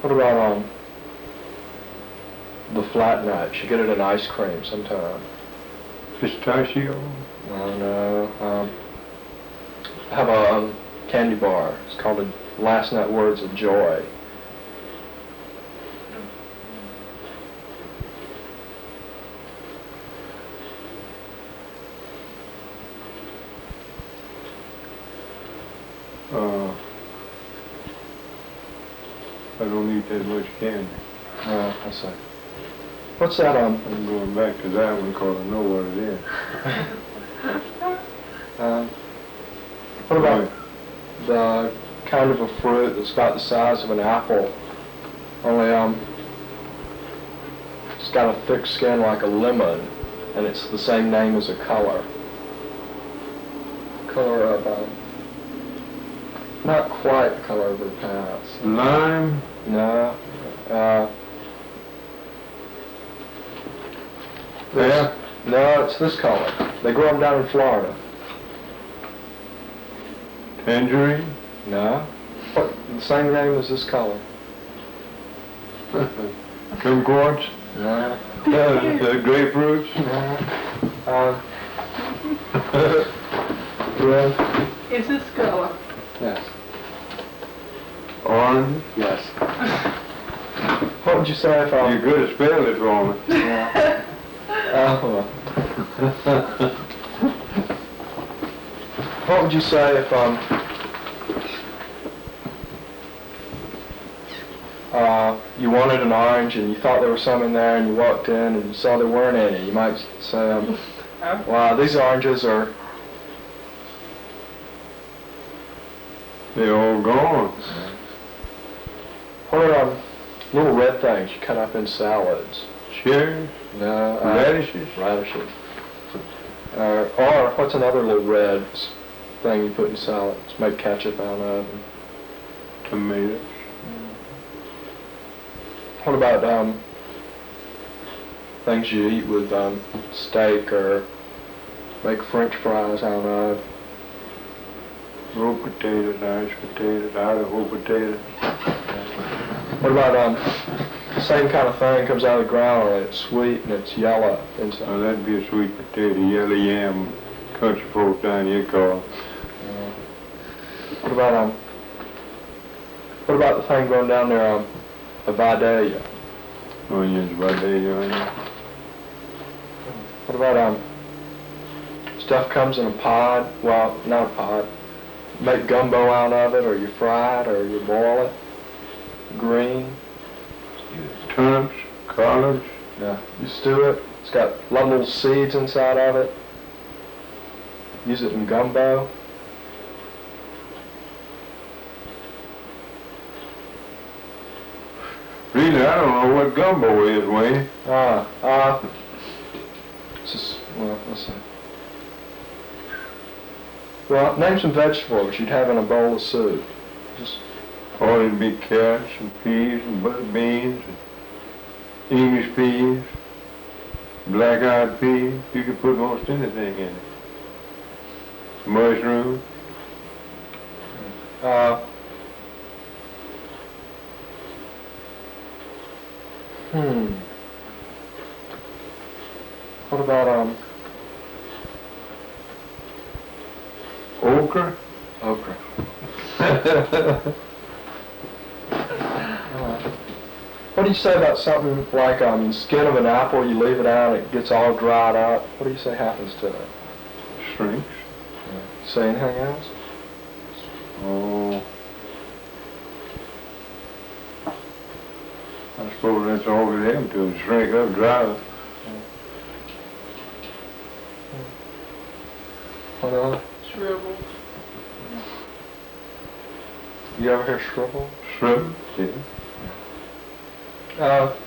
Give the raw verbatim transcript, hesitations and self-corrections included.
What about um the flat nuts? You get it in ice cream sometime. Pistachio? Oh no. Um, I have a um, candy bar. It's called the Last Nut Words of Joy. Uh, I don't eat that much candy. Uh, I see. What's that um? I'm going back to that one because I know what it is. um, what about the kind of a fruit that's about the size of an apple, only um, it's got a thick skin like a lemon, and it's the same name as a color. Color of um, not quite the color of her pants. Lime? No. Uh, Yeah. No, it's this color. They grow them down in Florida. Tangerine? No. What? The same name as this color. Kumquats? No. Yeah, the grapefruits? No. Uh, red? Is this color? Yes. Orange? Yes. What would you say if I... You're good at spelling it for me. Yeah. Oh. What would you say if um uh you wanted an orange and you thought there was some in there and you walked in and you saw there weren't any? You might say, um, wow, these oranges are... They're all gone. What are um, little red things you cut up in salads? Cherries? No. Uh, Radishes? Radishes. Uh, or what's another little red thing you put in salads? Make ketchup out of. Tomatoes? What about um, things you eat with um, steak or make French fries out of? Roast potatoes, Irish potatoes, Idaho potatoes. What about um, the same kind of thing comes out of the ground and it's sweet and it's yellow inside? Oh, that'd be a sweet potato, yellow yam, country folk down here call. Uh, what about um, what about the thing going down there um, a Vidalia? Onions, Vidalia, onions. What about um, stuff comes in a pod? Well, not a pod. Make gumbo out of it, or you fry it, or you boil it. Green. Turnips, collards. Yeah. You stew it. It's got a lot of little seeds inside of it. Use it in gumbo. Really, I don't know what gumbo is, Wayne. Ah, uh, it's just, well, let's see. Well, name some vegetables you'd have in a bowl of soup. Just Oh, it'd be carrots and peas and butter beans and English peas, black-eyed peas. You could put most anything in it. Mushroom. Uh, hmm. What about, um, Okra. okra? uh, what do you say about something like, um, the skin of an apple, you leave it out, it gets all dried up? What do you say happens to it? Shrinks. Say anything else? Oh. I suppose that's all we have to is shrink up, dry up. What else? Shrivel. You ever hear shrivel? Shrimp. Yeah. Uh,